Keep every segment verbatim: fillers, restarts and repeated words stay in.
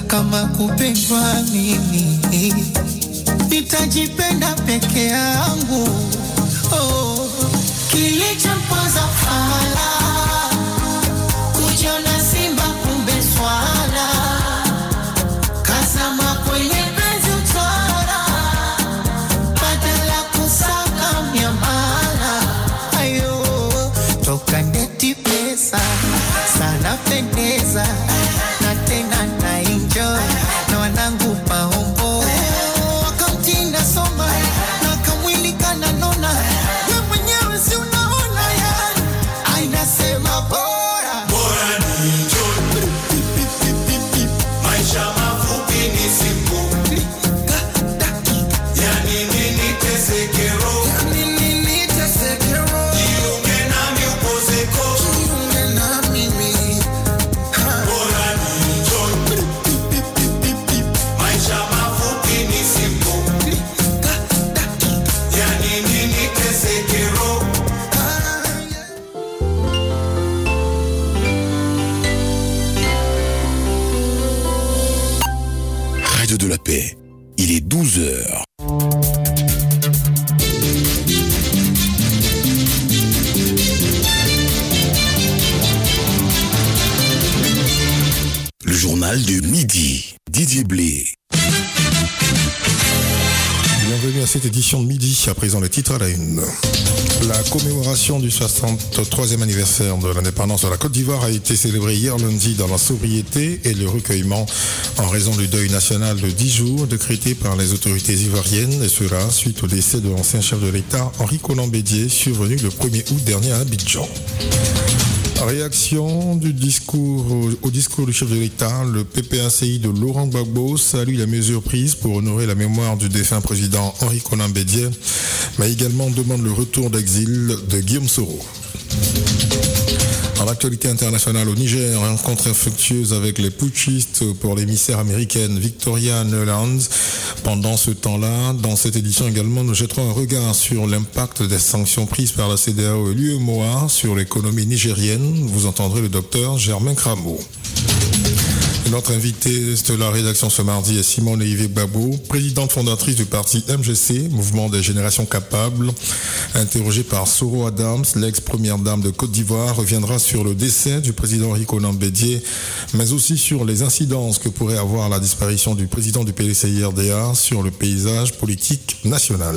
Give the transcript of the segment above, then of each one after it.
kama kupendwa mimi nitajipenda peke yangu. Oh, kilichomponza fala kujiona simba kumbe swala, kazama kwenye penzi utwara badala kusaka miamala. Ayo, toka ndeti pesa sana pendeza na tena na enjoy na wanangu paombo wakamtinda soma na kamwili kana nona we mwenyewe si unaona ya ainasema bora bora ni enjoy maisha mafupi ni siku yani nini tesekero nini nitesekero jiunge nami upozeko jiunge na mimi bora ni enjoy maisha mafupi ni siku yani nini tesekero. Radio de la Paix, il est douze heures. Le journal de midi, Didier Blé. Bienvenue à cette édition de midi, à présent les titres à la une. La commémoration du soixante-troisième anniversaire de l'indépendance de la Côte d'Ivoire a été célébrée hier lundi dans la sobriété et le recueillement en raison du deuil national de dix jours décrété par les autorités ivoiriennes, et cela suite au décès de l'ancien chef de l'État Henri Konan Bédié survenu le premier août dernier à Abidjan. Réaction du discours au, au discours du chef de l'État, le P P A C I de Laurent Gbagbo salue les mesures prises pour honorer la mémoire du défunt président Henri Konan Bédié, mais également demande le retour d'exil de Guillaume Soro. En actualité internationale au Niger, rencontre infructueuse avec les putschistes pour l'émissaire américaine Victoria Nuland. Pendant ce temps-là, dans cette édition également, nous jetterons un regard sur l'impact des sanctions prises par la C D A O et l'U E M O A sur l'économie nigérienne. Vous entendrez le docteur Germain Cramo. Notre invité de la rédaction ce mardi est Simone Yves Gbagbo, présidente fondatrice du parti M G C, Mouvement des Générations Capables. Interrogée par Soro Adams, l'ex-première dame de Côte d'Ivoire, reviendra sur le décès du président Henri Konan Bédié, mais aussi sur les incidences que pourrait avoir la disparition du président du P D C I R D A sur le paysage politique national.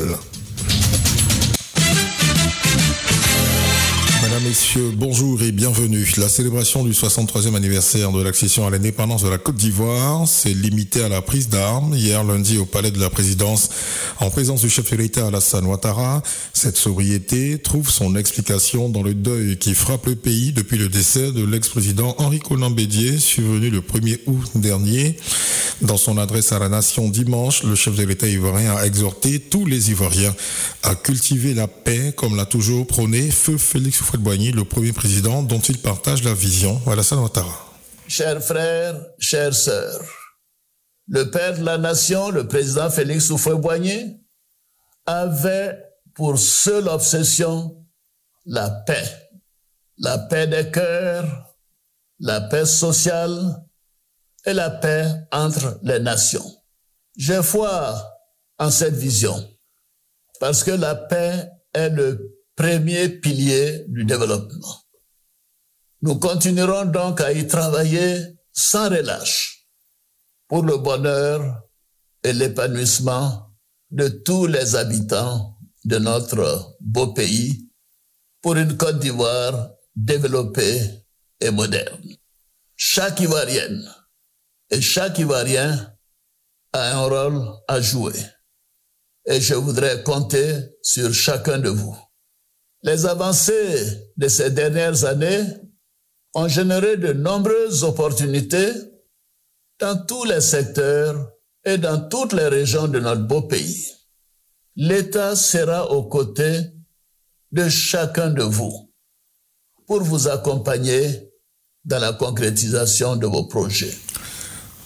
Mesdames, Messieurs, bonjour et bienvenue. La célébration du soixante-troisième anniversaire de l'accession à l'indépendance de la Côte d'Ivoire s'est limitée à la prise d'armes hier lundi au palais de la présidence en présence du chef de l'État Alassane Ouattara. Cette sobriété trouve son explication dans le deuil qui frappe le pays depuis le décès de l'ex-président Henri Konan Bédié, survenu le premier août dernier. Dans son adresse à la nation dimanche, le chef de l'État ivoirien a exhorté tous les Ivoiriens à cultiver la paix comme l'a toujours prôné feu Félix Houphouët-Boigny, le premier président dont il partage la vision. Alassane Ouattara. Chers frères, chères sœurs, le père de la nation, le président Félix Houphouët-Boigny, avait pour seule obsession la paix. La paix des cœurs, la paix sociale et la paix entre les nations. J'ai foi en cette vision parce que la paix est le premier pilier du développement. Nous continuerons donc à y travailler sans relâche pour le bonheur et l'épanouissement de tous les habitants de notre beau pays, pour une Côte d'Ivoire développée et moderne. Chaque Ivoirienne et chaque Ivoirien a un rôle à jouer et je voudrais compter sur chacun de vous. Les avancées de ces dernières années ont généré de nombreuses opportunités dans tous les secteurs et dans toutes les régions de notre beau pays. L'État sera aux côtés de chacun de vous pour vous accompagner dans la concrétisation de vos projets.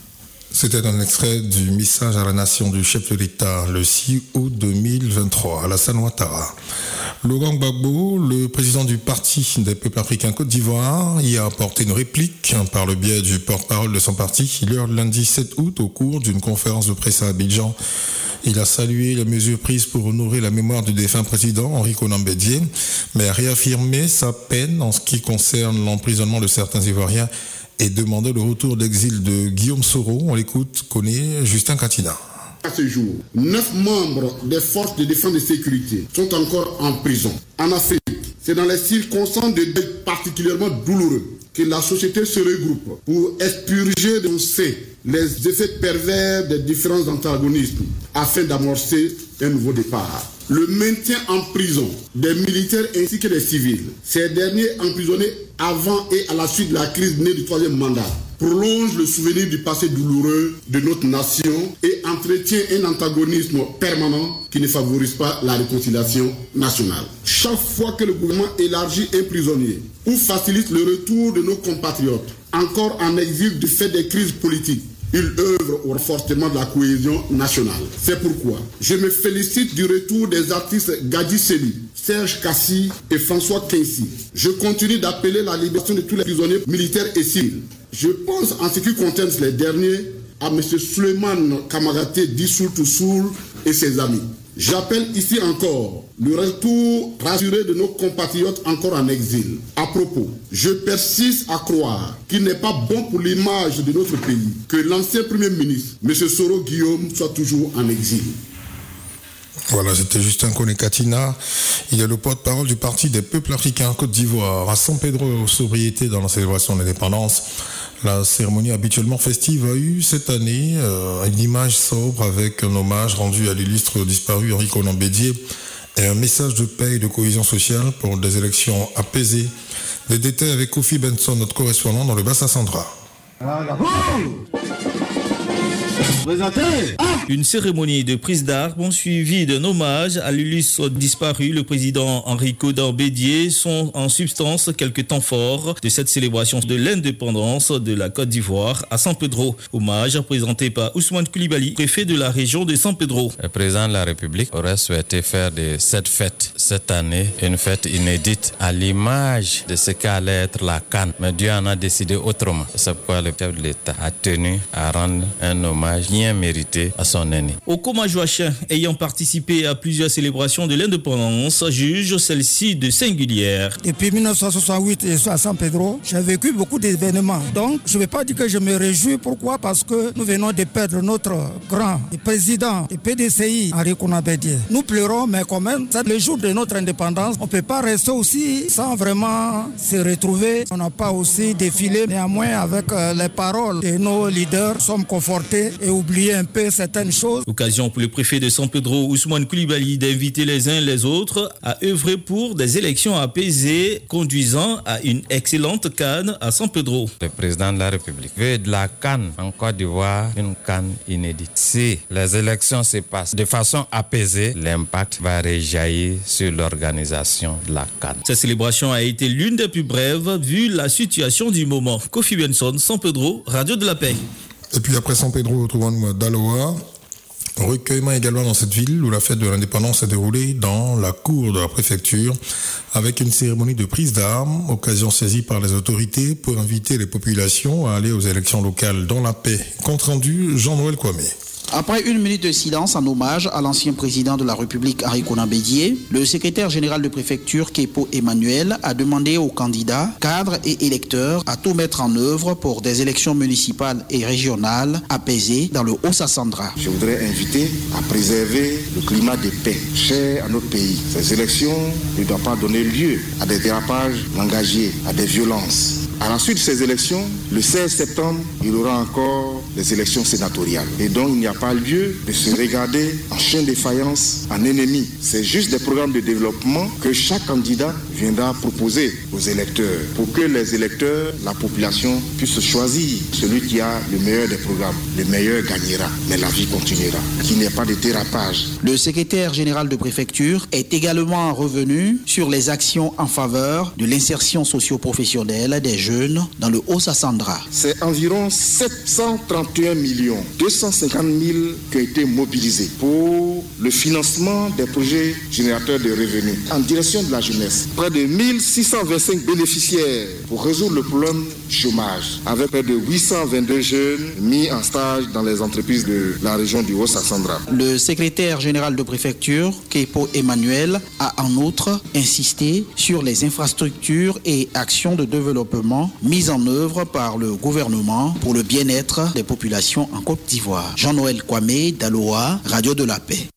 C'était un extrait du message à la nation du chef de l'État le six août deux mille vingt-trois à Alassane Ouattara. Laurent Gbagbo, le président du Parti des peuples africains Côte d'Ivoire, y a apporté une réplique par le biais du porte-parole de son parti hier lundi sept août au cours d'une conférence de presse à Abidjan. Il a salué les mesures prises pour honorer la mémoire du défunt président Henri Konan Bédié, mais a réaffirmé sa peine en ce qui concerne l'emprisonnement de certains Ivoiriens et demandé le retour d'exil de Guillaume Soro. On l'écoute, connaît Justin Katina. À ce jour, neuf membres des forces de défense et de sécurité sont encore en prison. En Afrique, c'est dans les circonstances de deuil particulièrement douloureux que la société se regroupe pour expurger de fait les effets pervers des différents antagonismes afin d'amorcer un nouveau départ. Le maintien en prison des militaires ainsi que des civils, ces derniers emprisonnés avant et à la suite de la crise née du troisième mandat, prolonge le souvenir du passé douloureux de notre nation et entretient un antagonisme permanent qui ne favorise pas la réconciliation nationale. Chaque fois que le gouvernement élargit un prisonnier ou facilite le retour de nos compatriotes encore en exil du fait des crises politiques, il œuvre au renforcement de la cohésion nationale. C'est pourquoi je me félicite du retour des artistes Gadi Seli, Serge Kassi et François Kensi. Je continue d'appeler la libération de tous les prisonniers militaires et civils. Je pense en ce qui concerne les derniers à M. Suleiman Kamagaté Dissoul Toussoul et ses amis. J'appelle ici encore le retour rassuré de nos compatriotes encore en exil. À propos, je persiste à croire qu'il n'est pas bon pour l'image de notre pays que l'ancien Premier ministre, M. Soro Guillaume, soit toujours en exil. Voilà, c'était Justin Katina. Il est le porte-parole du Parti des peuples africains Côte d'Ivoire. À San Pedro, sobriété dans la célébration de l'indépendance. La cérémonie habituellement festive a eu cette année euh, une image sobre avec un hommage rendu à l'illustre disparu Henri Konan Bédié et un message de paix et de cohésion sociale pour des élections apaisées. Les détails avec Kofi Benson, notre correspondant dans le Bassa-Sandra. Une cérémonie de prise d'armes suivie d'un hommage à l'illustre disparu, le président Henri Konan Bédié, sont en substance quelques temps forts de cette célébration de l'indépendance de la Côte d'Ivoire à San Pedro. Hommage présenté par Ousmane Coulibaly, préfet de la région de San Pedro. Le président de la République aurait souhaité faire de cette fête, cette année, une fête inédite à l'image de ce qu'allait être la CAN. Mais Dieu en a décidé autrement. C'est pourquoi le chef de l'État a tenu à rendre un hommage bien mérité à son aîné. Okoma Joachim, ayant participé à plusieurs célébrations de l'indépendance, juge celle-ci de singulière. Depuis mille neuf cent soixante-huit, je suis à San Pedro. J'ai vécu beaucoup d'événements. Donc, je ne vais pas dire que je me réjouis. Pourquoi? Parce que nous venons de perdre notre grand président du P D C I, Henri Konan Bédié. Nous pleurons, mais quand même, c'est le jour de notre indépendance. On ne peut pas rester aussi sans vraiment se retrouver. On n'a pas aussi défilé. Néanmoins, avec les paroles de nos leaders, nous sommes confortés et oublier un peu certaines choses. Occasion pour le préfet de San Pedro, Ousmane Coulibaly, d'inviter les uns les autres à œuvrer pour des élections apaisées conduisant à une excellente CAN à San Pedro. Le président de la République veut de la CAN en Côte d'Ivoire, une CAN inédite. Si les élections se passent de façon apaisée, l'impact va réjaillir sur l'organisation de la CAN. Cette célébration a été l'une des plus brèves vu la situation du moment. Kofi Benson, San Pedro, Radio de la Paix. Et puis après San Pedro, retrouvons-nous à Daloa. Recueillement également dans cette ville où la fête de l'indépendance s'est déroulée dans la cour de la préfecture avec une cérémonie de prise d'armes, occasion saisie par les autorités pour inviter les populations à aller aux élections locales dans la paix. Compte rendu, Jean-Noël Kwame. Après une minute de silence en hommage à l'ancien président de la République, Henri Konan Bédié, le secrétaire général de préfecture, Kepo Emmanuel, a demandé aux candidats, cadres et électeurs à tout mettre en œuvre pour des élections municipales et régionales apaisées dans le Haut-Sassandra. Je voudrais inviter à préserver le climat de paix cher à notre pays. Ces élections ne doivent pas donner lieu à des dérapages langagiers, à des violences. À la suite de ces élections, le seize septembre, il y aura encore les élections sénatoriales. Et donc, il n'y a pas lieu de se regarder en chien de faïence, en ennemi. C'est juste des programmes de développement que chaque candidat viendra proposer aux électeurs pour que les électeurs, la population, puissent choisir celui qui a le meilleur des programmes. Le meilleur gagnera, mais la vie continuera. Qu'il n'y ait pas de dérapage. Le secrétaire général de préfecture est également revenu sur les actions en faveur de l'insertion socio-professionnelle des jeunes dans le Haut-Sassandra. C'est environ sept cent trente et un millions deux cent cinquante mille qui ont été mobilisés pour le financement des projets générateurs de revenus en direction de la jeunesse. Près de mille six cent vingt-cinq bénéficiaires pour résoudre le problème du chômage, avec près de huit cent vingt-deux jeunes mis en stage dans les entreprises de la région du Haut-Sassandra. Le secrétaire général de préfecture, Kepo Emmanuel, a en outre insisté sur les infrastructures et actions de développement mises en œuvre par le gouvernement pour le bien-être des populations en Côte d'Ivoire. Jean-Noël Kwame, Daloa, Radio de la Paix.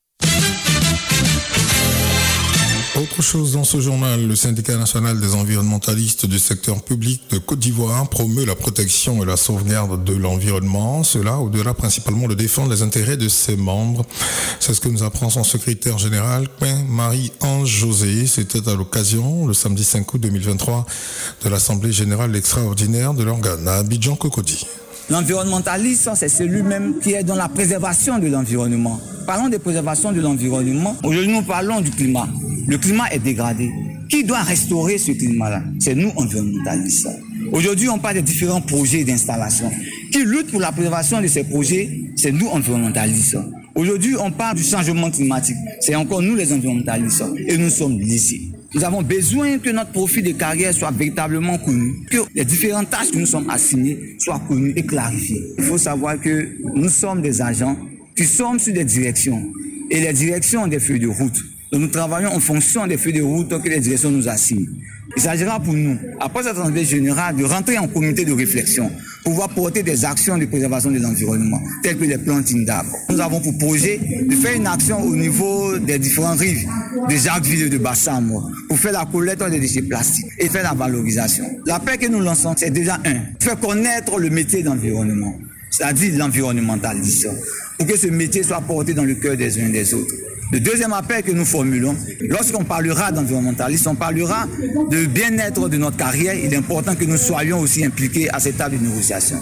Autre chose dans ce journal, le syndicat national des environnementalistes du secteur public de Côte d'Ivoire promeut la protection et la sauvegarde de l'environnement, cela au-delà principalement de défendre les intérêts de ses membres. C'est ce que nous apprend son secrétaire général, Marie-Ange José. C'était à l'occasion, le samedi cinq août deux mille vingt-trois, de l'Assemblée générale extraordinaire de l'organe à Abidjan Cocody. L'environnementalisme, c'est celui-même qui est dans la préservation de l'environnement. Parlons de préservation de l'environnement. Aujourd'hui, nous parlons du climat. Le climat est dégradé. Qui doit restaurer ce climat-là? C'est nous, environnementalistes. Aujourd'hui, on parle de différents projets d'installation. Qui lutte pour la préservation de ces projets? C'est nous, environnementalistes. Aujourd'hui, on parle du changement climatique. C'est encore nous, les environnementalistes. Et nous sommes lésés. Nous avons besoin que notre profil de carrière soit véritablement connu, que les différentes tâches que nous sommes assignées soient connues et clarifiées. Il faut savoir que nous sommes des agents qui sommes sur des directions. Et les directions ont des feuilles de route. Donc nous travaillons en fonction des feuilles de route que les directions nous assignent. Il s'agira pour nous, après cette assemblée générale, de rentrer en comité de réflexion, pour pouvoir porter des actions de préservation de l'environnement, telles que les plantings d'arbres. Nous avons pour projet de faire une action au niveau des différentes rives, des Jacquesville et de Bassam, pour faire la collecte des déchets plastiques et faire la valorisation. L'appel que nous lançons, c'est déjà un, faire connaître le métier d'environnement, c'est-à-dire l'environnementalisme, pour que ce métier soit porté dans le cœur des uns et des autres. Le deuxième appel que nous formulons, lorsqu'on parlera d'environnementalisme, on parlera de bien-être de notre carrière. Il est important que nous soyons aussi impliqués à cette table de négociation.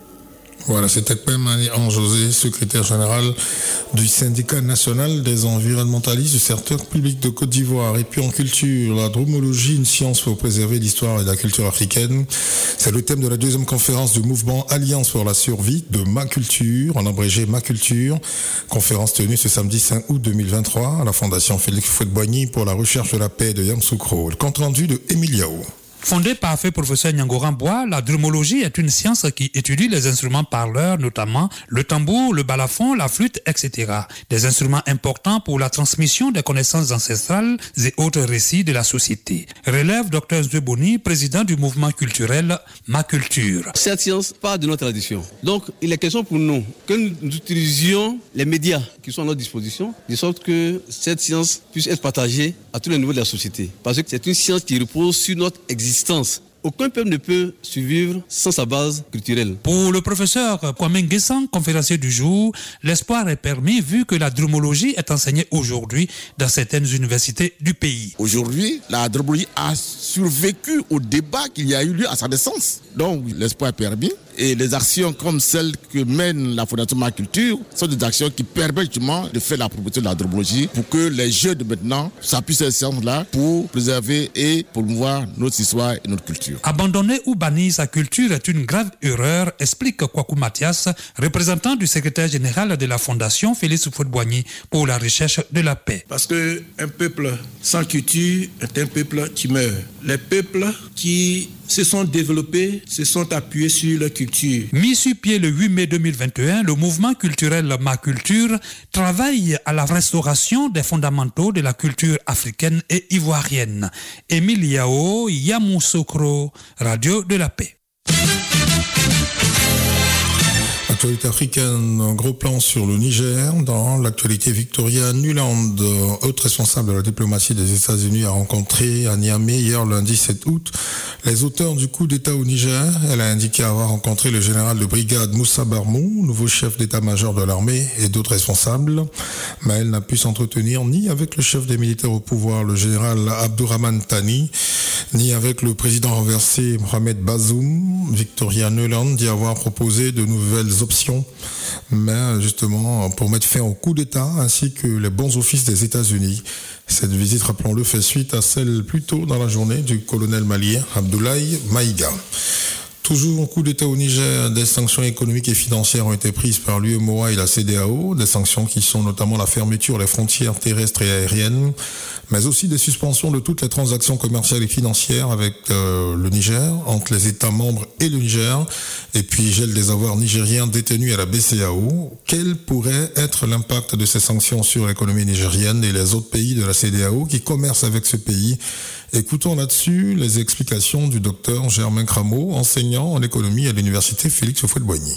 Voilà, c'était Marie-Ange José, secrétaire général du syndicat national des environnementalistes du secteur public de Côte d'Ivoire. Et puis en culture, la dromologie, une science pour préserver l'histoire et la culture africaine. C'est le thème de la deuxième conférence du mouvement Alliance pour la survie de Ma Culture, en abrégé Ma Culture. Conférence tenue ce samedi cinq août deux mille vingt-trois à la Fondation Félix Houphouët-Boigny pour la recherche de la paix de Yamoussoukro. Le compte rendu de Émile Yao. Fondée par feu professeur Nyangoran Bois, la dromologie est une science qui étudie les instruments parleurs, notamment le tambour, le balafon, la flûte, et cetera. Des instruments importants pour la transmission des connaissances ancestrales et autres récits de la société. Relève Dr Zeboni, président du mouvement culturel Ma Culture. Cette science part de notre tradition. Donc, il est question pour nous que nous utilisions les médias qui sont à notre disposition, de sorte que cette science puisse être partagée à tous les niveaux de la société. Parce que c'est une science qui repose sur notre existence. Aucun peuple ne peut survivre sans sa base culturelle. Pour le professeur Kwame Nguessan, conférencier du jour, l'espoir est permis vu que la dromologie est enseignée aujourd'hui dans certaines universités du pays. Aujourd'hui, la dromologie a survécu au débat qu'il y a eu lieu à sa naissance. Donc, l'espoir est permis. Et les actions comme celles que mène la Fondation Ma Culture sont des actions qui permettent justement de faire la promotion de la dromologie pour que les jeunes de maintenant s'appuient sur ces sciences-là pour préserver et promouvoir notre histoire et notre culture. Abandonner ou bannir sa culture est une grave erreur, explique Kwaku Mathias, représentant du secrétaire général de la Fondation Félix Houphouët-Boigny pour la recherche de la paix. Parce qu'un peuple sans culture est un peuple qui meurt. Les peuples qui se sont développés, se sont appuyés sur leur culture. Mis sur pied le huit mai deux mille vingt et un, le mouvement culturel Ma Culture travaille à la restauration des fondamentaux de la culture africaine et ivoirienne. Émile Yao, Yamoussoukro, Radio de la Paix. Actualité africaine, un gros plan sur le Niger. Dans l'actualité, Victoria Nuland, haute responsable de la diplomatie des États-Unis, a rencontré à Niamey hier lundi sept août les auteurs du coup d'État au Niger. Elle a indiqué avoir rencontré le général de brigade Moussa Barmou, nouveau chef d'état-major de l'armée, et d'autres responsables. Mais elle n'a pu s'entretenir ni avec le chef des militaires au pouvoir, le général Abdourahmane Tani, ni avec le président renversé Mohamed Bazoum. Victoria Nuland dit avoir proposé de nouvelles options, mais justement pour mettre fin au coup d'État ainsi que les bons offices des États-Unis. Cette visite, rappelons-le, fait suite à celle plus tôt dans la journée du colonel malien Abdoulaye Maïga. Toujours au coup d'État au Niger, des sanctions économiques et financières ont été prises par l'U E M O A et la C E D E A O, des sanctions qui sont notamment la fermeture des frontières terrestres et aériennes, mais aussi des suspensions de toutes les transactions commerciales et financières avec euh, le Niger, entre les États membres et le Niger, et puis gel des avoirs nigériens détenus à la B C A O. Quel pourrait être l'impact de ces sanctions sur l'économie nigérienne et les autres pays de la C E D E A O qui commercent avec ce pays? Écoutons là-dessus les explications du docteur Germain Cramo, enseignant en économie à l'université Félix Houphouët-Boigny.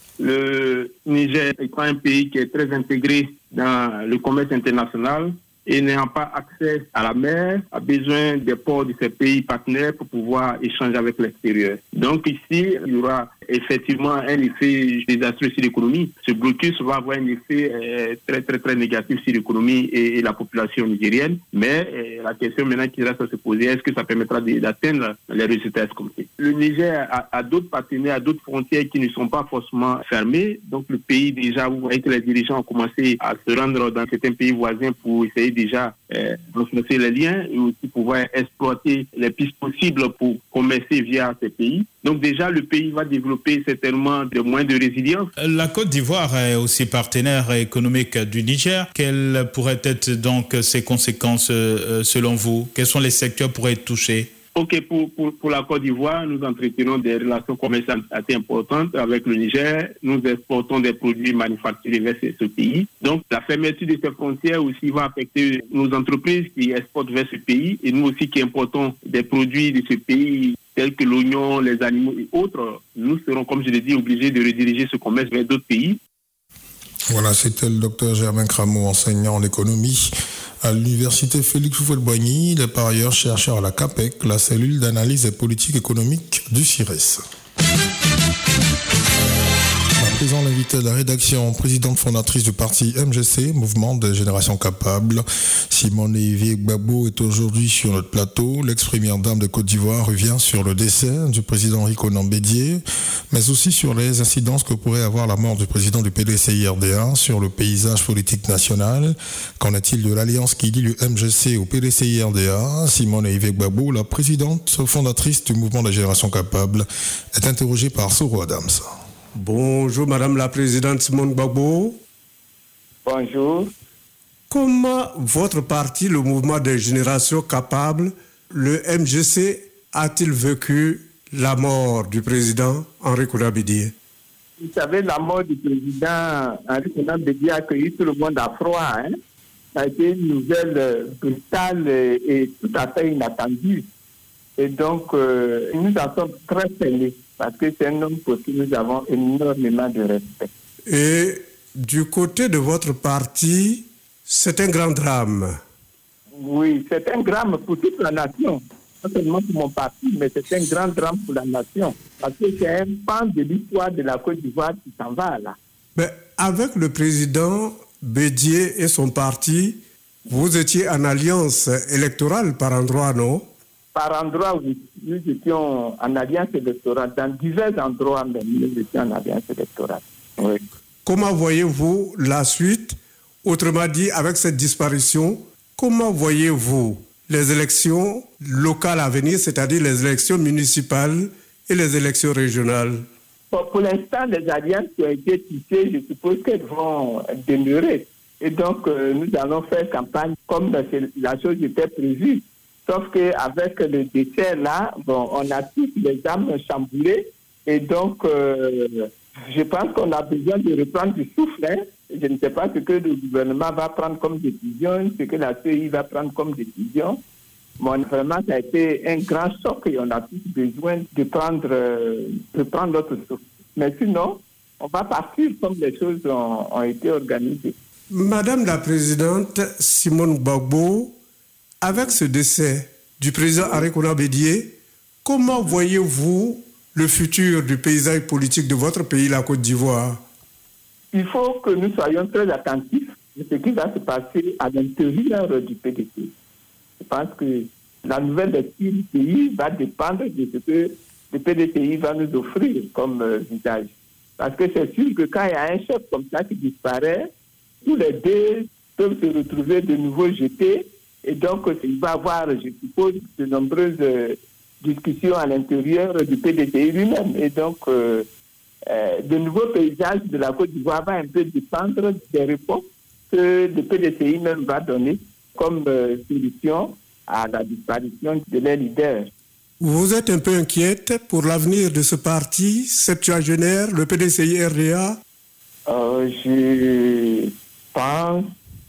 Le Niger étant un pays qui est très intégré dans le commerce international et n'ayant pas accès à la mer, a besoin des ports de ces pays partenaires pour pouvoir échanger avec l'extérieur. Donc ici, il y aura effectivement un effet désastreux sur l'économie. Ce blocus va avoir un effet euh, très très très négatif sur l'économie et, et la population nigérienne. Mais euh, la question maintenant qui reste à se poser, est-ce que ça permettra d'atteindre les résultats escomptés? Le Niger a, a d'autres partenaires, a d'autres frontières qui ne sont pas forcément fermées. Donc le pays déjà, vous voyez que les dirigeants ont commencé à se rendre dans certains pays voisins pour essayer déjà euh, renforcer les liens et aussi pouvoir exploiter les pistes possibles pour commercer via ces pays. Donc déjà, le pays va développer certainement des moyens de résilience. La Côte d'Ivoire est aussi partenaire économique du Niger. Quelles pourraient être donc ces conséquences euh, selon vous? Quels sont les secteurs qui pourraient être touchés? Ok, pour, pour, pour la Côte d'Ivoire, nous entretenons des relations commerciales assez importantes avec le Niger. Nous exportons des produits manufacturés vers ce, ce pays. Donc, la fermeture de ces frontières aussi va affecter nos entreprises qui exportent vers ce pays et nous aussi qui importons des produits de ce pays tels que l'oignon, les animaux et autres. Nous serons, comme je l'ai dit, obligés de rediriger ce commerce vers d'autres pays. Voilà, c'était le docteur Germain Cramo, enseignant en économie à l'université Félix Houphouët-Boigny. Il est par ailleurs chercheur à la CAPEC, la cellule d'analyse des politiques économiques du C I R E S. À présent, l'invité de la rédaction, présidente fondatrice du parti M G C, Mouvement des Générations Capables, Simone Yvier Gbagbo, est aujourd'hui sur notre plateau. L'ex-première dame de Côte d'Ivoire revient sur le décès du président Henri Konan Bédié, mais aussi sur les incidences que pourrait avoir la mort du président du P D C I R D A sur le paysage politique national. Qu'en est-il de l'alliance qui lie le M G C au P D C I R D A? Simone Yvier Gbagbo, la présidente fondatrice du Mouvement des Générations Capables, est interrogée par Soro Adams. Bonjour Madame la Présidente Simone Gbagbo. Bonjour. Comment votre parti, le Mouvement des Générations Capables, le M G C, a-t-il vécu la mort du président Henri Konan Bédié? Vous savez, la mort du président Henri Konan Bédié a accueilli tout le monde à froid. Hein? Ça a été une nouvelle brutale et, et tout à fait inattendue. Et donc, euh, nous en sommes très peinés. Parce que c'est un homme pour qui nous avons énormément de respect. Et du côté de votre parti, c'est un grand drame. Oui, c'est un drame pour toute la nation. Pas seulement pour mon parti, mais c'est un grand drame pour la nation. Parce que c'est un pan de l'histoire de la Côte d'Ivoire qui s'en va là. Mais avec le président Bédié et son parti, vous étiez en alliance électorale par endroit, non? Par endroit, oui. Nous étions en alliance électorale. Dans divers endroits, même, nous étions en alliance électorale. Oui. Comment voyez-vous la suite? Autrement dit, avec cette disparition, comment voyez-vous les élections locales à venir, c'est-à-dire les élections municipales et les élections régionales? Bon, pour l'instant, les alliances qui ont été tissées, je suppose qu'elles vont demeurer. Et donc, euh, nous allons faire campagne comme la chose était prévue. Sauf qu'avec le décès là, bon, on a toutes les âmes chamboulées et donc euh, je pense qu'on a besoin de reprendre du souffle. Hein. Je ne sais pas ce que le gouvernement va prendre comme décision, ce que la C E I va prendre comme décision. Bon, vraiment, ça a été un grand choc et on a tous besoin de prendre, euh, de prendre notre souffle. Mais sinon, on va partir comme les choses ont, ont été organisées. Madame la Présidente Simone Gbagbo, avec ce décès du président Arikona Bédié, comment voyez-vous le futur du paysage politique de votre pays, la Côte d'Ivoire? Il faut que nous soyons très attentifs de ce qui va se passer à l'intérieur du P D C. Je pense que la nouvelle lecture du pays va dépendre de ce que le P D C I va nous offrir comme euh, visage. Parce que c'est sûr que quand il y a un chef comme ça qui disparaît, tous les deux peuvent se retrouver de nouveau jetés. Et donc, il va y avoir, je suppose, de nombreuses euh, discussions à l'intérieur du P D C I lui-même. Et donc, euh, euh, de nouveaux paysages de la Côte d'Ivoire va un peu dépendre des réponses que le P D C I même va donner comme euh, solution à la disparition de leurs leaders. Vous êtes un peu inquiète pour l'avenir de ce parti septuagénaire, le P D C I R D A? euh, Je pense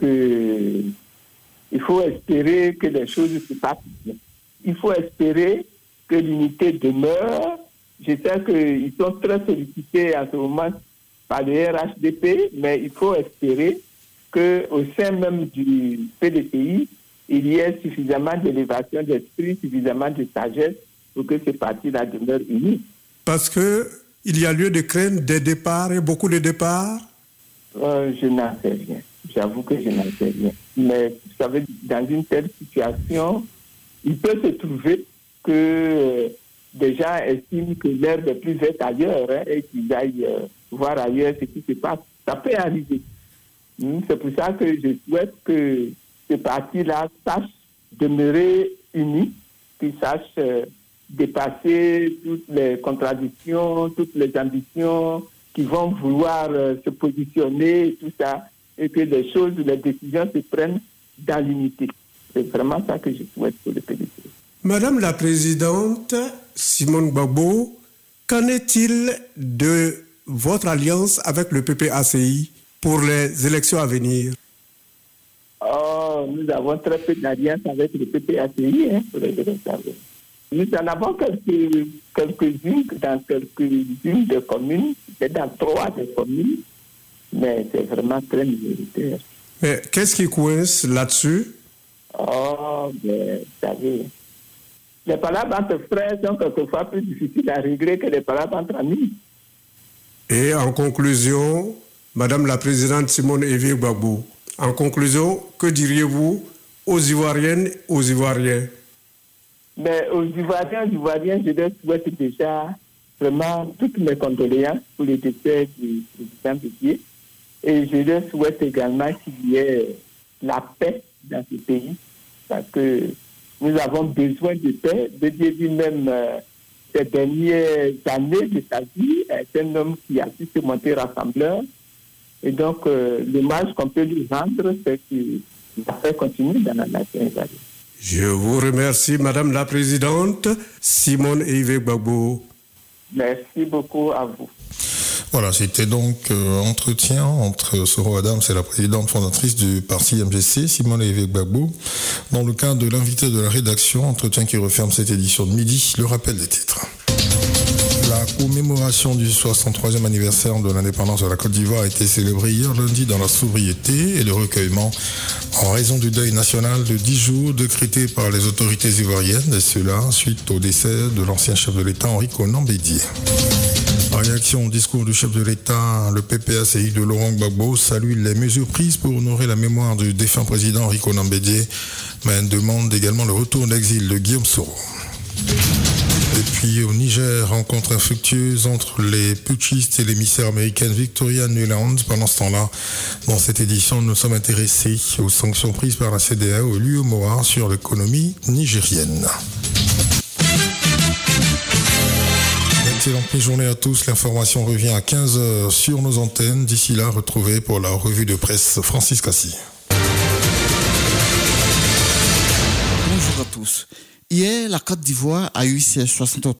que il faut espérer que les choses se passent bien. Il faut espérer que l'unité demeure. Je sais qu'ils sont très sollicités à ce moment par le R H D P, mais il faut espérer qu'au sein même du P D C I, il y ait suffisamment d'élévation d'esprit, suffisamment de sagesse pour que ce parti-là demeure uni. Parce qu'il y a lieu de craindre des départs et beaucoup de départs? euh, Je n'en sais rien. J'avoue que je n'en sais rien. Mais vous savez, dans une telle situation, il peut se trouver que euh, des gens estiment que l'herbe est plus verte ailleurs hein, et qu'ils aillent euh, voir ailleurs ce qui se passe. Ça peut arriver. Mmh, c'est pour ça que je souhaite que ce parti-là sache demeurer uni, qu'il sache euh, dépasser toutes les contradictions, toutes les ambitions qui vont vouloir euh, se positionner et tout ça, et que les choses, les décisions se prennent dans l'unité. C'est vraiment ça que je souhaite pour le P D C. Madame la Présidente Simone Gbagbo, qu'en est-il de votre alliance avec le P P A C I pour les élections à venir? Oh, nous avons très peu d'alliance avec le P P A C I hein, pour les élections à venir. Nous en avons quelques, quelques-unes dans quelques-unes des communes, c'est dans trois des communes, mais c'est vraiment très minoritaire. Mais qu'est-ce qui coince là-dessus? Oh, mais vous savez, les palabres entre frères sont quelquefois plus difficiles à régler que les palabres entre amis. Et en conclusion, Madame la Présidente Simone Evie Gbagbo, en conclusion, que diriez-vous aux Ivoiriennes et aux Ivoiriens? Mais aux Ivoiriens, aux Ivoiriens, je leur souhaite déjà vraiment toutes mes condoléances pour le décès du président Bédié. Et je leur souhaite également qu'il y ait la paix dans ce pays, parce que nous avons besoin de paix. Bédié lui-même, euh, ces dernières années de sa vie, est un homme qui a su se montrer rassembleur. Et donc, euh, l'hommage qu'on peut lui rendre, c'est que la paix continue dans la nation ivoirienne. Je vous remercie, Madame la Présidente Simone Evie Gbagbo. Merci beaucoup à vous. Voilà, c'était donc euh, entretien entre Soro Adams et la présidente fondatrice du parti M G C, Simone Evie Gbagbo, dans le cadre de l'invité de la rédaction, entretien qui referme cette édition de midi, le rappel des titres. La commémoration du soixante-troisième anniversaire de l'indépendance de la Côte d'Ivoire a été célébrée hier lundi dans la sobriété et le recueillement en raison du deuil national de dix jours décrété par les autorités ivoiriennes, et cela suite au décès de l'ancien chef de l'État Henri Konan Bédié. En réaction au discours du chef de l'État, le P P A C I de Laurent Gbagbo salue les mesures prises pour honorer la mémoire du défunt président Henri Konan Bédié, mais demande également le retour d'exil de Guillaume Soro. Et puis au Niger, rencontre infructueuse entre les putschistes et l'émissaire américaine Victoria Nuland. Pendant ce temps-là, dans cette édition, nous sommes intéressés aux sanctions prises par la C D A O et l'U E M O A sur l'économie nigérienne. Excellente mi-journée à tous. L'information revient à quinze heures sur nos antennes. D'ici là, retrouvez pour la revue de presse Francis Cassi. Bonjour à tous. Hier, la Côte d'Ivoire a eu ses soixante